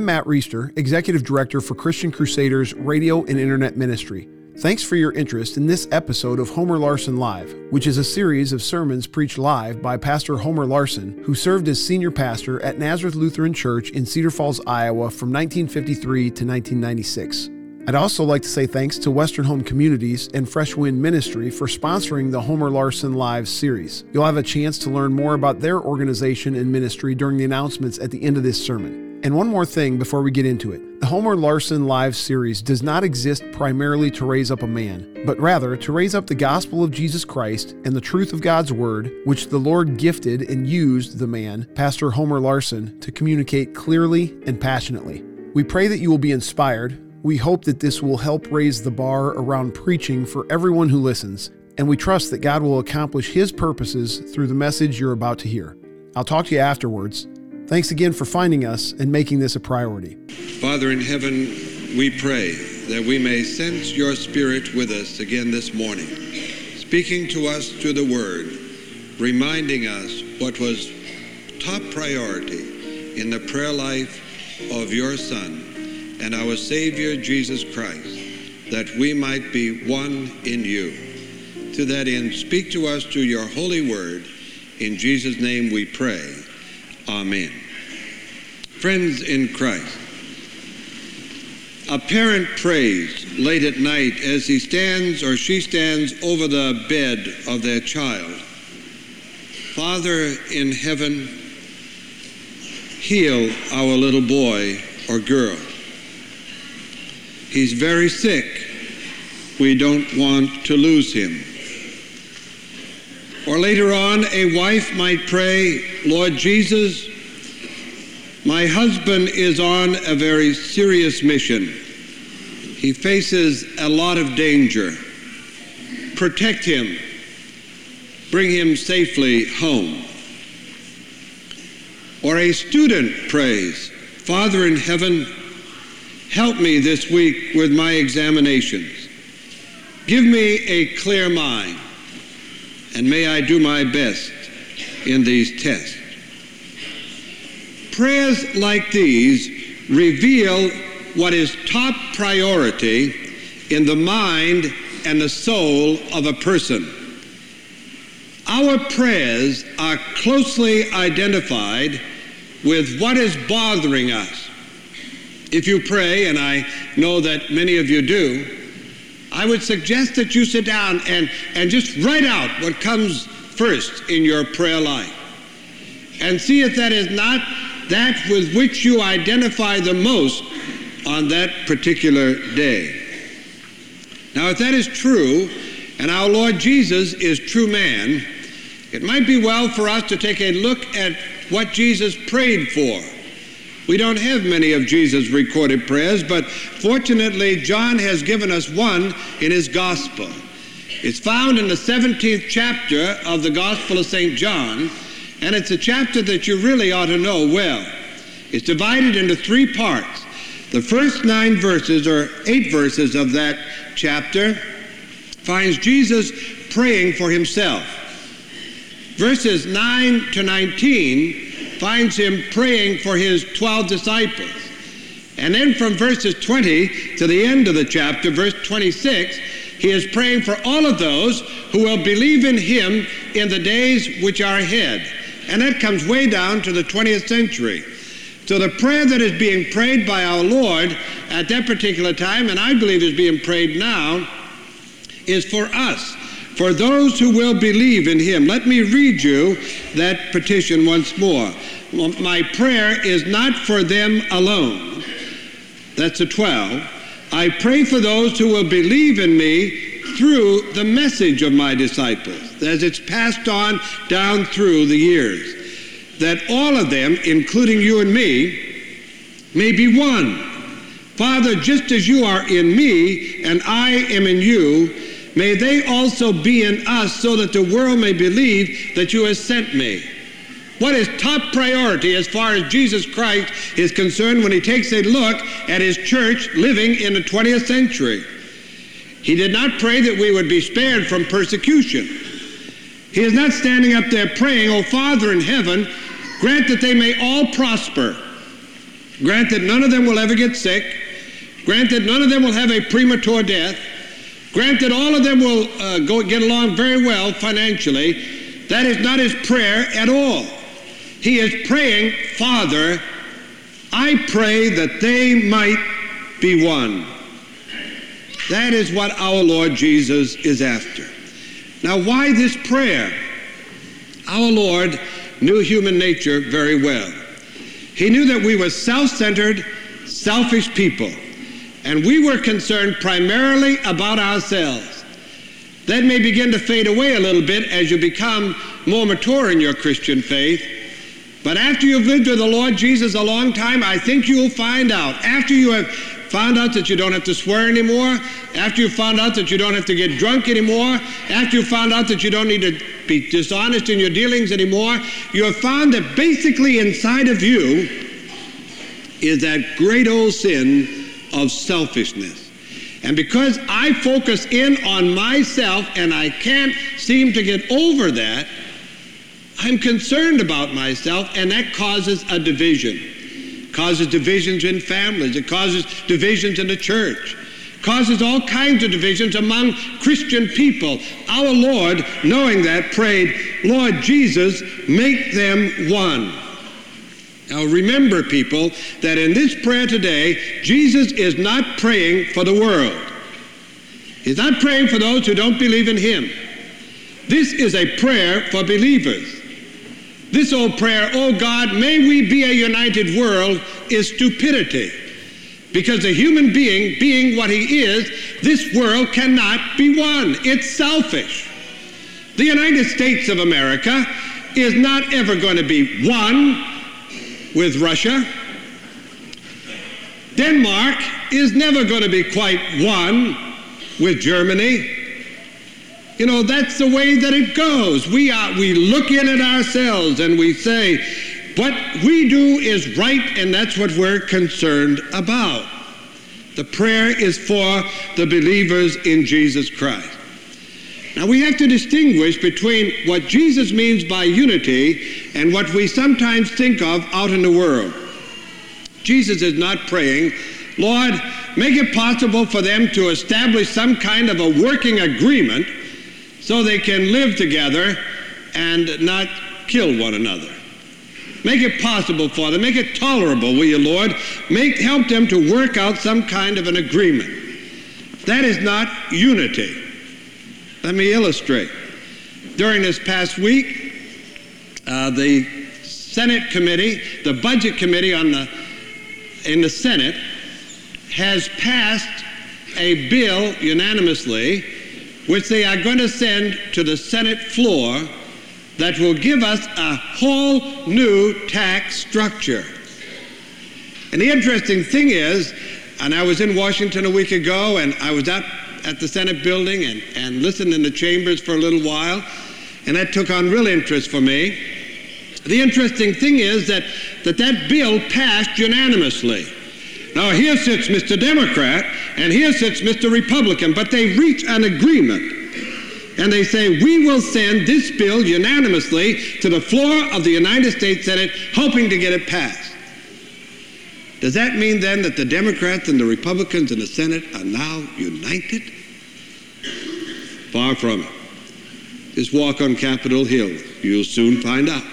Matt Reister, Executive Director for Christian Crusaders Radio and Internet Ministry. Thanks for your interest in this episode of Homer Larson Live, which is a series of sermons preached live by Pastor Homer Larson, who served as senior pastor at Nazareth Lutheran Church in Cedar Falls, Iowa from 1953 to 1996. I'd also like to say thanks to Western Home Communities and Fresh Wind Ministry for sponsoring the Homer Larson Live series. You'll have a chance to learn more about their organization and ministry during the announcements at the end of this sermon. And one more thing before we get into it. The Homer Larson Live series does not exist primarily to raise up a man, but rather to raise up the gospel of Jesus Christ and the truth of God's word, which the Lord gifted and used the man, Pastor Homer Larson, to communicate clearly and passionately. We pray that you will be inspired. We hope that this will help raise the bar around preaching for everyone who listens, and we trust that God will accomplish His purposes through the message you're about to hear. I'll talk to you afterwards. Thanks again for finding us and making this a priority. Father in heaven, we pray that we may sense your Spirit with us again this morning, speaking to us through the Word, reminding us what was top priority in the prayer life of your Son and our Savior, Jesus Christ, that we might be one in you. To that end, speak to us through your holy word. In Jesus' name we pray. Amen. Friends in Christ, a parent prays late at night as he stands or she stands over the bed of their child. Father in heaven, heal our little boy or girl. He's very sick. We don't want to lose him. Or later on, a wife might pray, Lord Jesus, my husband is on a very serious mission. He faces a lot of danger. Protect him. Bring him safely home. Or a student prays, Father in heaven, help me this week with my examinations. Give me a clear mind, and may I do my best in these tests. Prayers like these reveal what is top priority in the mind and the soul of a person. Our prayers are closely identified with what is bothering us. If you pray, and I know that many of you do, I would suggest that you sit down and just write out what comes first in your prayer life and see if that is not that with which you identify the most on that particular day. Now, if that is true, and our Lord Jesus is true man, it might be well for us to take a look at what Jesus prayed for. We don't have many of Jesus' recorded prayers, but fortunately, John has given us one in his gospel. It's found in the 17th chapter of the Gospel of St. John, and it's a chapter that you really ought to know well. It's divided into 3 parts. The first 9 verses, or 8 verses of that chapter, finds Jesus praying for himself. Verses 9 to 19 finds him praying for his 12 disciples. And then from verses 20 to the end of the chapter, verse 26, he is praying for all of those who will believe in him in the days which are ahead. And that comes way down to the 20th century. So the prayer that is being prayed by our Lord at that particular time, and I believe is being prayed now, is for us, for those who will believe in him. Let me read you that petition once more. My prayer is not for them alone. That's the 12. I pray for those who will believe in me through the message of my disciples, as it's passed on down through the years, that all of them, including you and me, may be one. Father, just as you are in me and I am in you, may they also be in us, so that the world may believe that you have sent me. What is top priority as far as Jesus Christ is concerned when he takes a look at his church living in the 20th century? He did not pray that we would be spared from persecution. He is not standing up there praying, "Oh, Father in heaven, grant that they may all prosper Grant that none of them will ever get sick. Grant that none of them will have a premature death. Grant that all of them will get along very well financially. That is not his prayer at all. He is praying, Father, I pray that they might be one. That is what our Lord Jesus is after. Now, why this prayer? Our Lord knew human nature very well. He knew that we were self-centered, selfish people, and we were concerned primarily about ourselves. That may begin to fade away a little bit as you become more mature in your Christian faith. But after you've lived with the Lord Jesus a long time, I think you'll find out, after you have found out that you don't have to swear anymore, after you've found out that you don't have to get drunk anymore, after you've found out that you don't need to be dishonest in your dealings anymore, you have found that basically inside of you is that great old sin of selfishness. And because I focus in on myself and I can't seem to get over that, I'm concerned about myself, and that causes a division. It causes divisions in families. It causes divisions in the church. It causes all kinds of divisions among Christian people. Our Lord, knowing that, prayed, Lord Jesus, make them one. Now remember, people, that in this prayer today, Jesus is not praying for the world. He's not praying for those who don't believe in him. This is a prayer for believers. This old prayer, oh God, may we be a united world, is stupidity. Because a human being what he is, this world cannot be one. It's selfish. The United States of America is not ever going to be one with Russia. Denmark is never going to be quite one with Germany. You know, that's the way that it goes. We look in at ourselves and we say, what we do is right, and that's what we're concerned about. The prayer is for the believers in Jesus Christ. Now, we have to distinguish between what Jesus means by unity and what we sometimes think of out in the world. Jesus is not praying, Lord, make it possible for them to establish some kind of a working agreement so they can live together and not kill one another. Make it possible for them. Make it tolerable, will you, Lord? Help them to work out some kind of an agreement. That is not unity. Let me illustrate. During this past week, the Senate committee, the Budget Committee in the Senate, has passed a bill unanimously which they are going to send to the Senate floor that will give us a whole new tax structure. And the interesting thing is, and I was in Washington a week ago, and I was up at the Senate building and listened in the chambers for a little while, and that took on real interest for me. The interesting thing is that bill passed unanimously. Now, here sits Mr. Democrat, and here sits Mr. Republican, but they reach an agreement. And they say, we will send this bill unanimously to the floor of the United States Senate, hoping to get it passed. Does that mean then that the Democrats and the Republicans in the Senate are now united? Far from it. Just walk on Capitol Hill. You'll soon find out.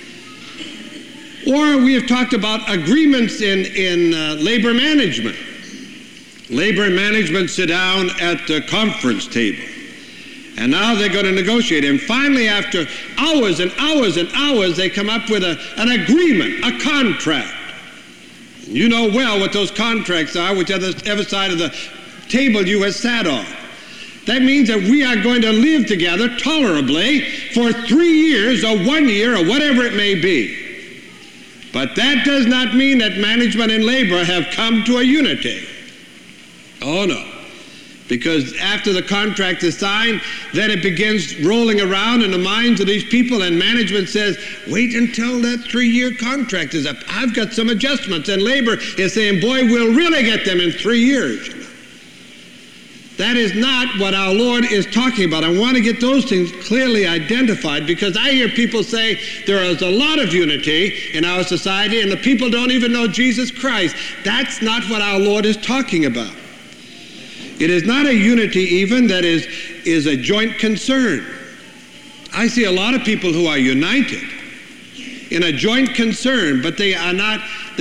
Or we have talked about agreements in labor management. Labor management sit down at the conference table. And now they're going to negotiate. And finally, after hours and hours and hours, they come up with an agreement, a contract. You know well what those contracts are, whichever side of the table you have sat on. That means that we are going to live together tolerably for 3 years or 1 year or whatever it may be. But that does not mean that management and labor have come to a unity. Oh, no. Because after the contract is signed, then it begins rolling around in the minds of these people, and management says, wait until that 3-year contract is up. I've got some adjustments. And labor is saying, boy, we'll really get them in 3 years. That is not what our Lord is talking about. I want to get those things clearly identified, because I hear people say there is a lot of unity in our society and the people don't even know Jesus Christ. That's not what our Lord is talking about. It is not a unity even that is a joint concern. I see a lot of people who are united in a joint concern, but they are not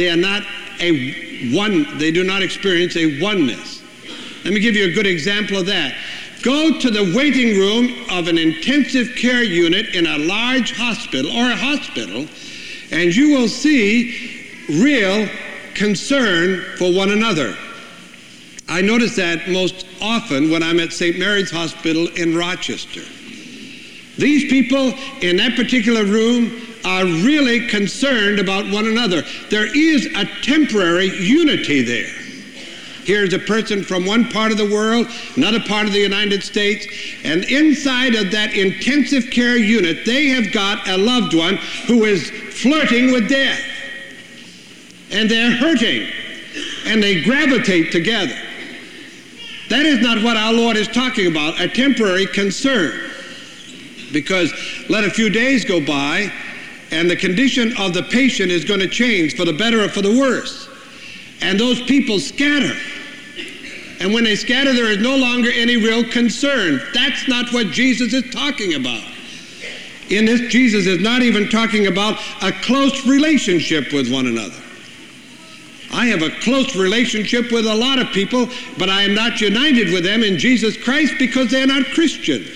a one, they do not experience a oneness. Let me give you a good example of that. Go to the waiting room of an intensive care unit in a large hospital or a hospital, and you will see real concern for one another. I notice that most often when I'm at St. Mary's Hospital in Rochester. These people in that particular room are really concerned about one another. There is a temporary unity there. Here's a person from one part of the world, another part of the United States, and inside of that intensive care unit, they have got a loved one who is flirting with death. And they're hurting, and they gravitate together. That is not what our Lord is talking about, a temporary concern. Because let a few days go by, and the condition of the patient is going to change for the better or for the worse. And those people scatter. And when they scatter, there is no longer any real concern. That's not what Jesus is talking about. In this, Jesus is not even talking about a close relationship with one another. I have a close relationship with a lot of people, but I am not united with them in Jesus Christ because they're not Christians.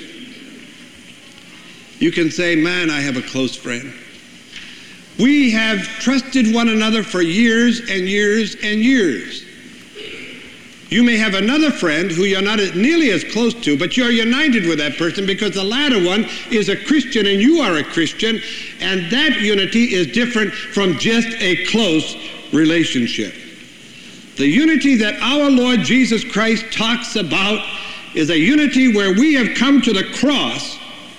You can say, man, I have a close friend. We have trusted one another for years and years and years. You may have another friend who you're not nearly as close to, but you're united with that person because the latter one is a Christian and you are a Christian, and that unity is different from just a close relationship. The unity that our Lord Jesus Christ talks about is a unity where we have come to the cross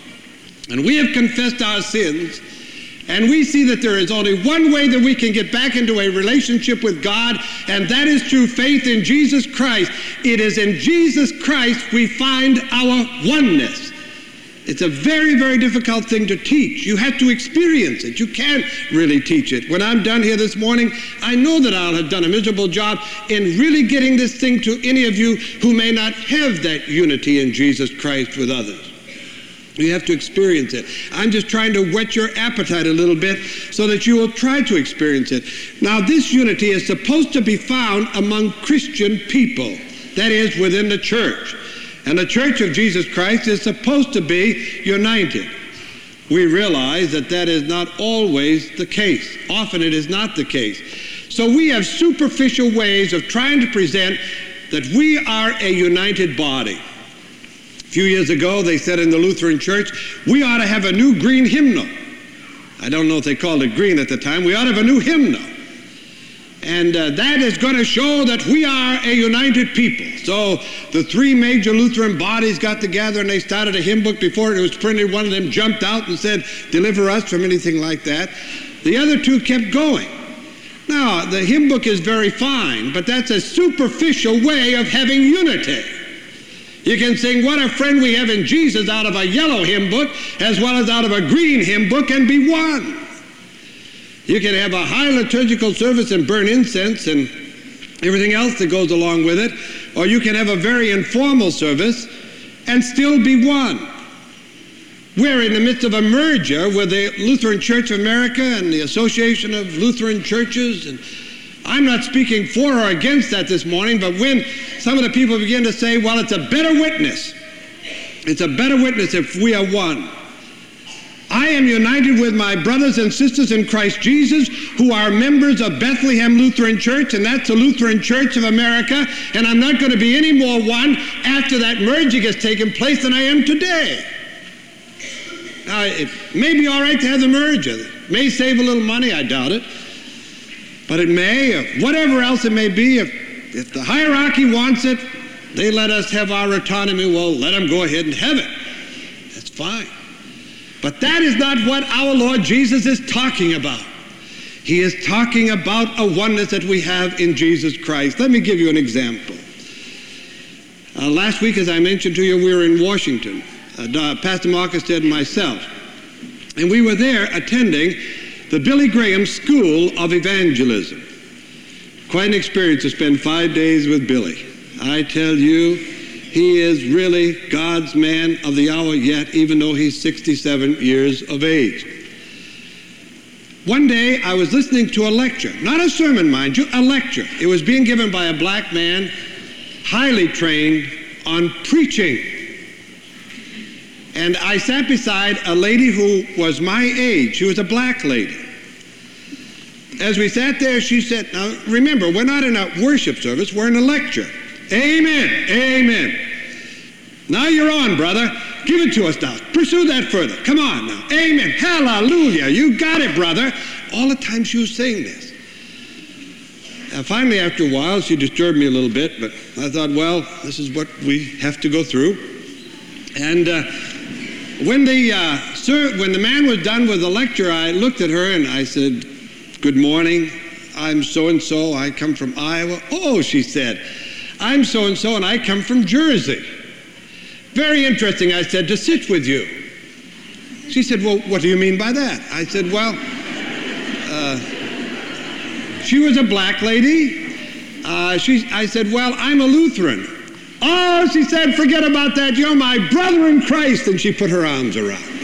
and we have confessed our sins, and we see that there is only one way that we can get back into a relationship with God, and that is through faith in Jesus Christ. It is in Jesus Christ we find our oneness. It's a very, very difficult thing to teach. You have to experience it. You can't really teach it. When I'm done here this morning, I know that I'll have done a miserable job in really getting this thing to any of you who may not have that unity in Jesus Christ with others. You have to experience it. I'm just trying to whet your appetite a little bit so that you will try to experience it. Now, this unity is supposed to be found among Christian people, that is, within the church. And the Church of Jesus Christ is supposed to be united. We realize that that is not always the case. Often it is not the case. So we have superficial ways of trying to present that we are a united body. A few years ago, they said in the Lutheran Church, we ought to have a new green hymnal. I don't know if they called it green at the time. We ought to have a new hymnal. And that is going to show that we are a united people. So the three major Lutheran bodies got together and they started a hymn book. Before it was printed, one of them jumped out and said, deliver us from anything like that. The other two kept going. Now, the hymn book is very fine, but that's a superficial way of having unity. You can sing What a Friend We Have in Jesus out of a yellow hymn book as well as out of a green hymn book and be one. You can have a high liturgical service and burn incense and everything else that goes along with it, or you can have a very informal service and still be one. We're in the midst of a merger with the Lutheran Church of America and the Association of Lutheran Churches, and I'm not speaking for or against that this morning, but when some of the people begin to say, well, it's a better witness. It's a better witness if we are one. I am united with my brothers and sisters in Christ Jesus who are members of Bethlehem Lutheran Church, and that's the Lutheran Church of America, and I'm not going to be any more one after that merging has taken place than I am today. Now, it may be all right to have the merger. It may save a little money, I doubt it. But it may, or whatever else it may be, if the hierarchy wants it, they let us have our autonomy, well, let them go ahead and have it. That's fine. But that is not what our Lord Jesus is talking about. He is talking about a oneness that we have in Jesus Christ. Let me give you an example. Last week, as I mentioned to you, we were in Washington, Pastor Markestead and myself. And we were there attending the Billy Graham School of Evangelism. Quite an experience to spend 5 days with Billy. I tell you, he is really God's man of the hour yet, even though he's 67 years of age. One day, I was listening to a lecture, not a sermon, mind you, a lecture. It was being given by a black man, highly trained on preaching. And I sat beside a lady who was my age. She was a black lady. As we sat there, she said, now remember, we're not in a worship service, we're in a lecture. Amen, amen. Now you're on, brother. Give it to us now. Pursue that further. Come on now. Amen. Hallelujah. You got it, brother. All the time she was saying this. Finally, after a while, she disturbed me a little bit, but I thought, well, this is what we have to go through. And when the man was done with the lecture, I looked at her and I said, good morning. I'm so-and-so. I come from Iowa. Oh, she said, I'm so-and-so and I come from Jersey. Very interesting, I said, to sit with you. She said, well, what do you mean by that? I said, well, she was a black lady. I said, well, I'm a Lutheran. Oh, she said, forget about that. You're my brother in Christ. And she put her arms around me.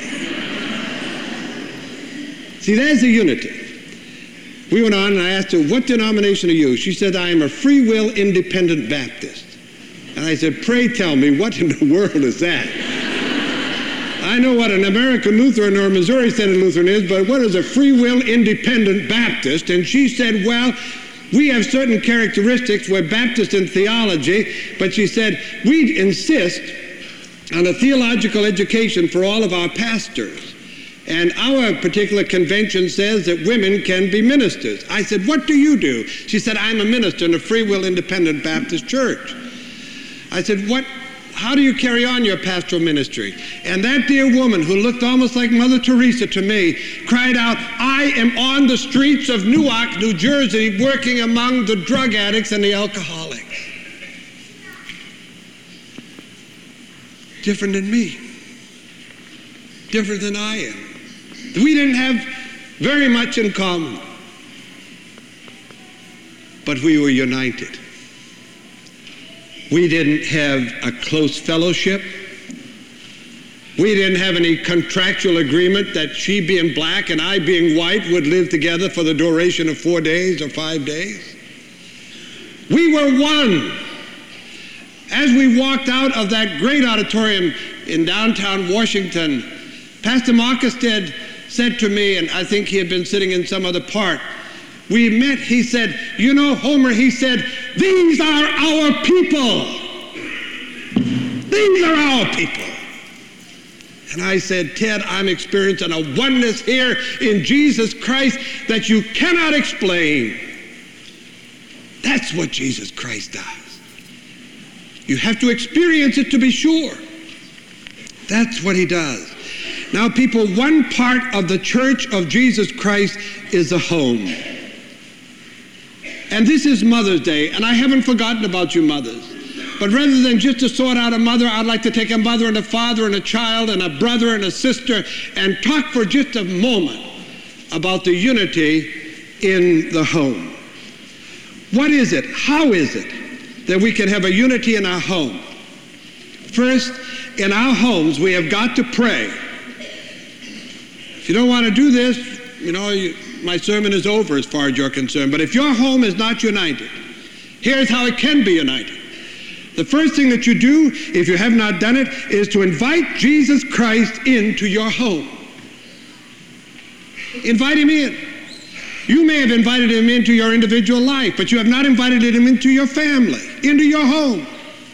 See, there's the unity. We went on and I asked her, what denomination are you? She said, I am a Free Will Independent Baptist. And I said, pray tell me, what in the world is that? I know what an American Lutheran or a Missouri Synod Lutheran is, but what is a Free Will Independent Baptist? And she said, well, we have certain characteristics. We're Baptist in theology, but she said, we insist on a theological education for all of our pastors. And our particular convention says that women can be ministers. I said, what do you do? She said, I'm a minister in a Free Will Independent Baptist church. I said, how do you carry on your pastoral ministry? And that dear woman, who looked almost like Mother Teresa to me, cried out, I am on the streets of Newark, New Jersey, working among the drug addicts and the alcoholics. Different than me. Different than I am. We didn't have very much in common. But we were united. We didn't have a close fellowship. We didn't have any contractual agreement that she being black and I being white would live together for the duration of 4 days or 5 days. We were one. As we walked out of that great auditorium in downtown Washington, Pastor Markestead said to me, and I think he had been sitting in some other part, we met, he said, you know, Homer, he said, these are our people. These are our people. And I said, Ted, I'm experiencing a oneness here in Jesus Christ that you cannot explain. That's what Jesus Christ does. You have to experience it to be sure. That's what he does. Now, people, one part of the Church of Jesus Christ is the home. And this is Mother's Day, and I haven't forgotten about you mothers. But rather than just to sort out a mother, I'd like to take a mother and a father and a child and a brother and a sister and talk for just a moment about the unity in the home. What is it? How is it that we can have a unity in our home? First, in our homes, we have got to pray. If you don't want to do this, my sermon is over as far as you're concerned. But if your home is not united, here's how it can be united. The first thing that you do, if you have not done it, is to invite Jesus Christ into your home. Invite him in. You may have invited him into your individual life, but you have not invited him into your family, into your home.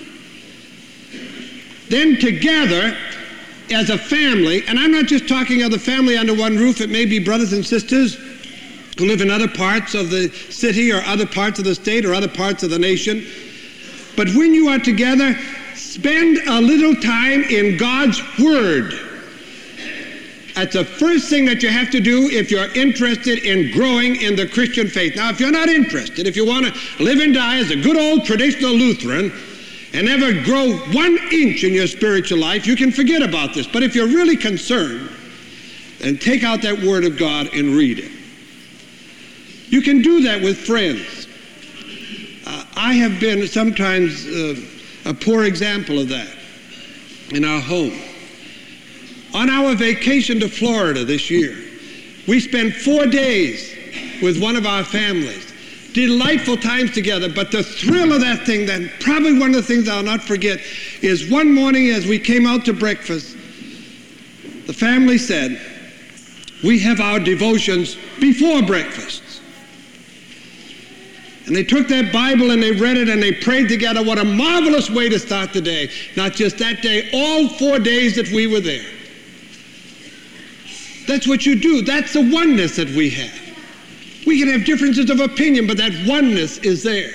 Then together, as a family, and I'm not just talking of the family under one roof, it may be brothers and sisters who live in other parts of the city or other parts of the state or other parts of the nation. But when you are together, spend a little time in God's Word. That's the first thing that you have to do if you're interested in growing in the Christian faith. Now, if you're not interested, if you want to live and die as a good old traditional Lutheran, and ever grow 1 inch in your spiritual life, you can forget about this. But if you're really concerned, then take out that Word of God and read it. You can do that with friends. I have been sometimes a poor example of that in our home. On our vacation to Florida this year, we spent 4 days with one of our families. Delightful times together, but the thrill of that thing, then probably one of the things I'll not forget, is one morning as we came out to breakfast, the family said, we have our devotions before breakfast. And they took that Bible and they read it and they prayed together. What a marvelous way to start the day. Not just that day, all 4 days that we were there. That's what you do. That's the oneness that we have. We can have differences of opinion, but that oneness is there.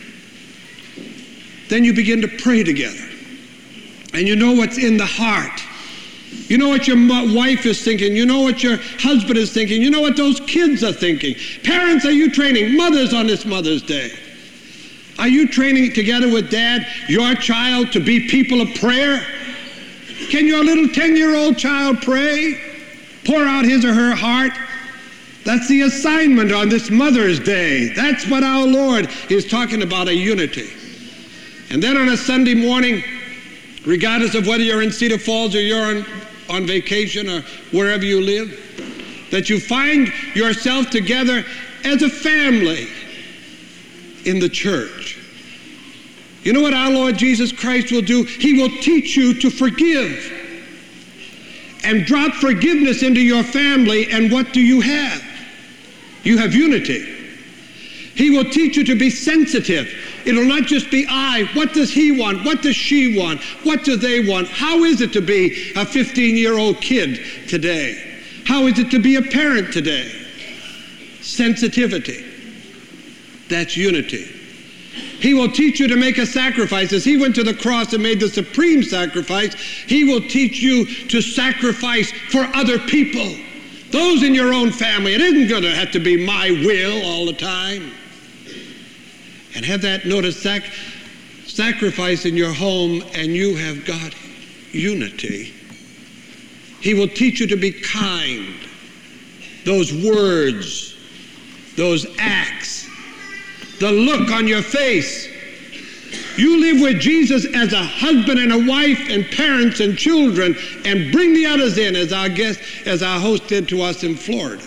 Then you begin to pray together. And you know what's in the heart. You know what your wife is thinking. You know what your husband is thinking. You know what those kids are thinking. Parents, are you training mothers on this Mother's Day? Are you training together with Dad your child to be people of prayer? Can your little 10-year-old child pray? Pour out his or her heart? That's the assignment on this Mother's Day. That's what our Lord is talking about, a unity. And then on a Sunday morning, regardless of whether you're in Cedar Falls or you're on vacation or wherever you live, that you find yourself together as a family in the church. You know what our Lord Jesus Christ will do? He will teach you to forgive and drop forgiveness into your family, and what do you have? You have unity. He will teach you to be sensitive. It'll not just be I. What does he want? What does she want? What do they want? How is it to be a 15-year-old kid today? How is it to be a parent today? Sensitivity. That's unity. He will teach you to make a sacrifice. As he went to the cross and made the supreme sacrifice, he will teach you to sacrifice for other people. Those in your own family. It isn't going to have to be my will all the time. And have that notice sacrifice in your home, and you have got unity. He will teach you to be kind. Those words, those acts, the look on your face. You live with Jesus as a husband and a wife and parents and children, and bring the others in as our host did to us in Florida.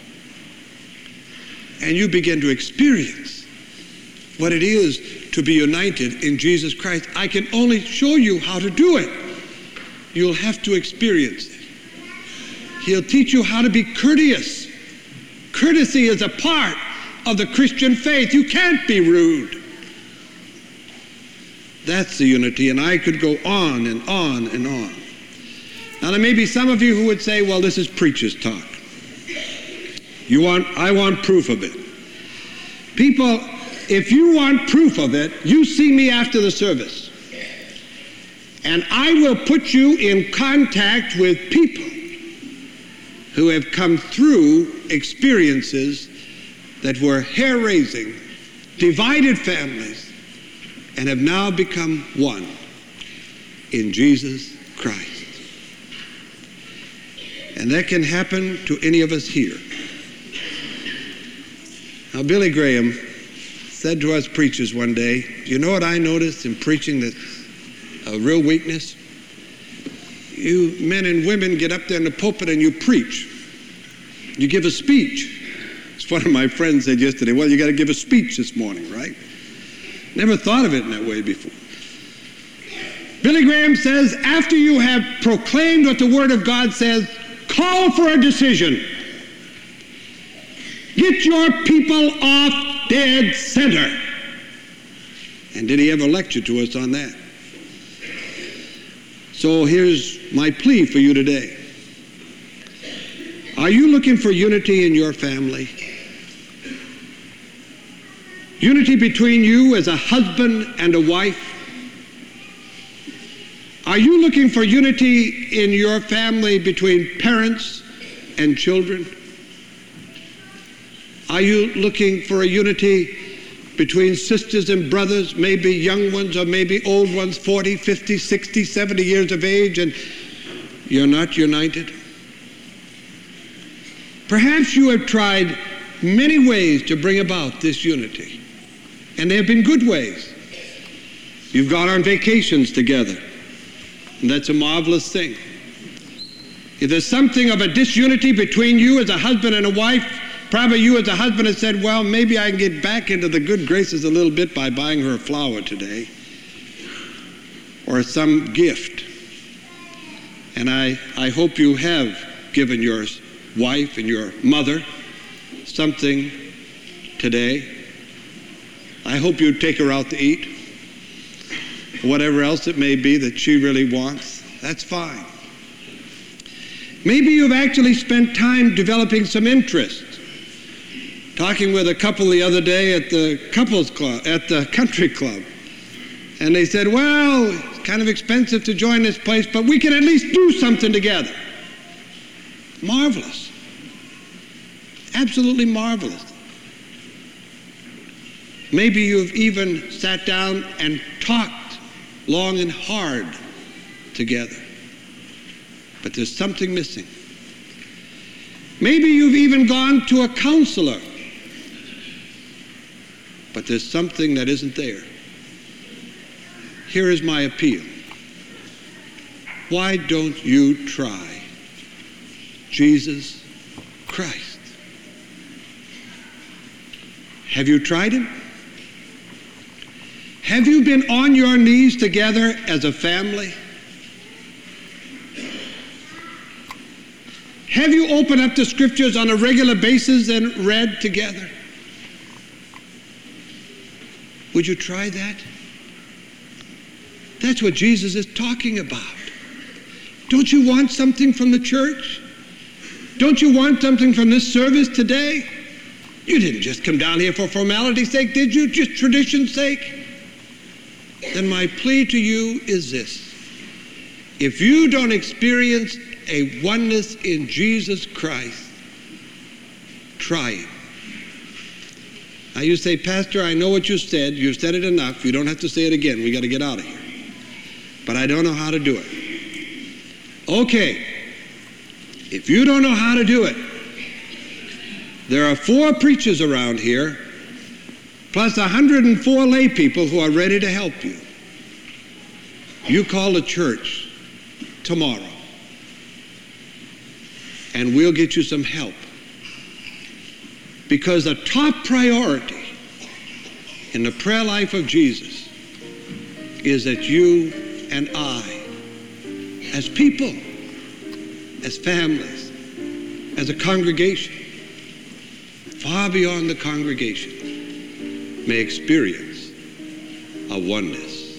And you begin to experience what it is to be united in Jesus Christ. I can only show you how to do it. You'll have to experience it. He'll teach you how to be courteous. Courtesy is a part of the Christian faith. You can't be rude. That's the unity, and I could go on and on and on. Now there may be some of you who would say, well, this is preacher's talk. I want proof of it. People, if you want proof of it, you see me after the service. And I will put you in contact with people who have come through experiences that were hair-raising, divided families, and have now become one in Jesus Christ. And that can happen to any of us here. Now, Billy Graham said to us preachers one day, do you know what I noticed in preaching that's a real weakness? You men and women get up there in the pulpit and you preach. You give a speech. As one of my friends said yesterday, well, you got to give a speech this morning, right? Never thought of it in that way before. Billy Graham says, after you have proclaimed what the Word of God says, call for a decision. Get your people off dead center. And did he ever lecture to us on that? So here's my plea for you today. Are you looking for unity in your family? Unity between you as a husband and a wife? Are you looking for unity in your family between parents and children? Are you looking for a unity between sisters and brothers, maybe young ones or maybe old ones, 40, 50, 60, 70 years of age, and you're not united? Perhaps you have tried many ways to bring about this unity, and they have been good ways. You've gone on vacations together, and that's a marvelous thing. If there's something of a disunity between you as a husband and a wife, probably you as a husband have said, well, maybe I can get back into the good graces a little bit by buying her a flower today or some gift. And I hope you have given your wife and your mother something today. I hope you take her out to eat. Whatever else it may be that she really wants, that's fine. Maybe you've actually spent time developing some interest. Talking with a couple the other day at the couples club, at the country club. And they said, well, it's kind of expensive to join this place, but we can at least do something together. Marvelous. Absolutely marvelous. Maybe you've even sat down and talked long and hard together. But there's something missing. Maybe you've even gone to a counselor. But there's something that isn't there. Here is my appeal. Why don't you try Jesus Christ? Have you tried him? Have you been on your knees together as a family? Have you opened up the scriptures on a regular basis and read together? Would you try that? That's what Jesus is talking about. Don't you want something from the church? Don't you want something from this service today? You didn't just come down here for formality's sake, did you? Just tradition's sake? Then my plea to you is this. If you don't experience a oneness in Jesus Christ, try it. Now you say, Pastor, I know what you said. You've said it enough. You don't have to say it again. We got to get out of here. But I don't know how to do it. Okay. If you don't know how to do it, there are 4 preachers around here, plus 104 lay people who are ready to help you. You call the church tomorrow, and we'll get you some help. Because the top priority in the prayer life of Jesus is that you and I, as people, as families, as a congregation, far beyond the congregation, may experience a oneness.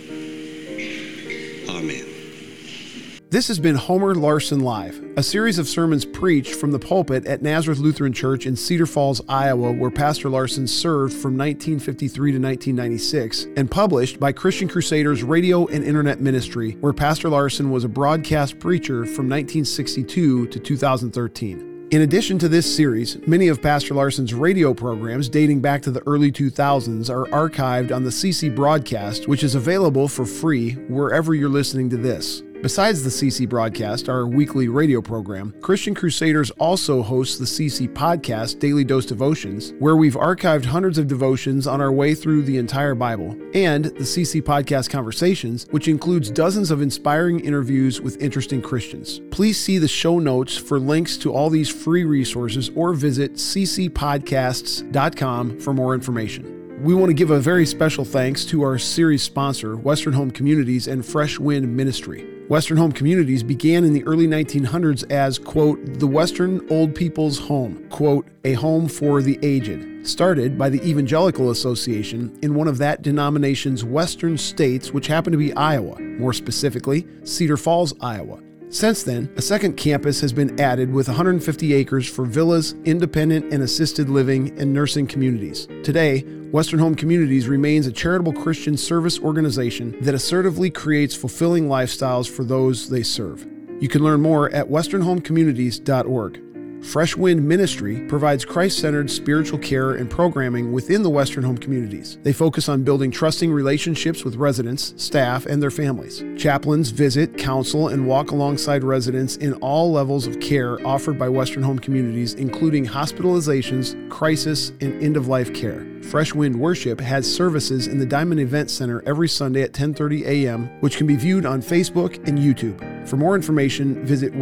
Amen. This has been Homer Larson Live, a series of sermons preached from the pulpit at Nazareth Lutheran Church in Cedar Falls, Iowa, where Pastor Larson served from 1953 to 1996, and published by Christian Crusaders Radio and Internet Ministry, where Pastor Larson was a broadcast preacher from 1962 to 2013. In addition to this series, many of Pastor Larson's radio programs dating back to the early 2000s are archived on the CC Broadcast, which is available for free wherever you're listening to this. Besides the CC Broadcast, our weekly radio program, Christian Crusaders also hosts the CC Podcast, Daily Dose Devotions, where we've archived hundreds of devotions on our way through the entire Bible, and the CC Podcast Conversations, which includes dozens of inspiring interviews with interesting Christians. Please see the show notes for links to all these free resources or visit ccpodcasts.com for more information. We want to give a very special thanks to our series sponsor, Western Home Communities and Fresh Wind Ministry. Western Home Communities began in the early 1900s as, quote, the Western Old People's Home, quote, a home for the aged, started by the Evangelical Association in one of that denomination's western states, which happened to be Iowa, more specifically, Cedar Falls, Iowa. Since then, a second campus has been added with 150 acres for villas, independent and assisted living, and nursing communities. Today, Western Home Communities remains a charitable Christian service organization that assertively creates fulfilling lifestyles for those they serve. You can learn more at westernhomecommunities.org. Fresh Wind Ministry provides Christ-centered spiritual care and programming within the Western Home Communities. They focus on building trusting relationships with residents, staff, and their families. Chaplains visit, counsel, and walk alongside residents in all levels of care offered by Western Home Communities, including hospitalizations, crisis, and end-of-life care. Fresh Wind Worship has services in the Diamond Event Center every Sunday at 10:30 a.m., which can be viewed on Facebook and YouTube. For more information, visit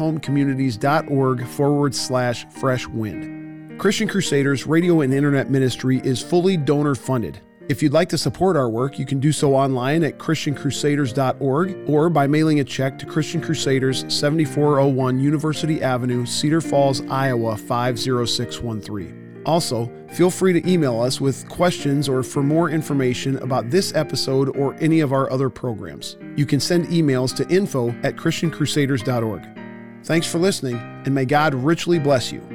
westernhomecommunities.org/freshwind. Christian Crusaders Radio and Internet Ministry is fully donor-funded. If you'd like to support our work, you can do so online at christiancrusaders.org or by mailing a check to Christian Crusaders, 7401 University Avenue, Cedar Falls, Iowa 50613. Also, feel free to email us with questions or for more information about this episode or any of our other programs. You can send emails to info@christiancrusaders.org. Thanks for listening, and may God richly bless you.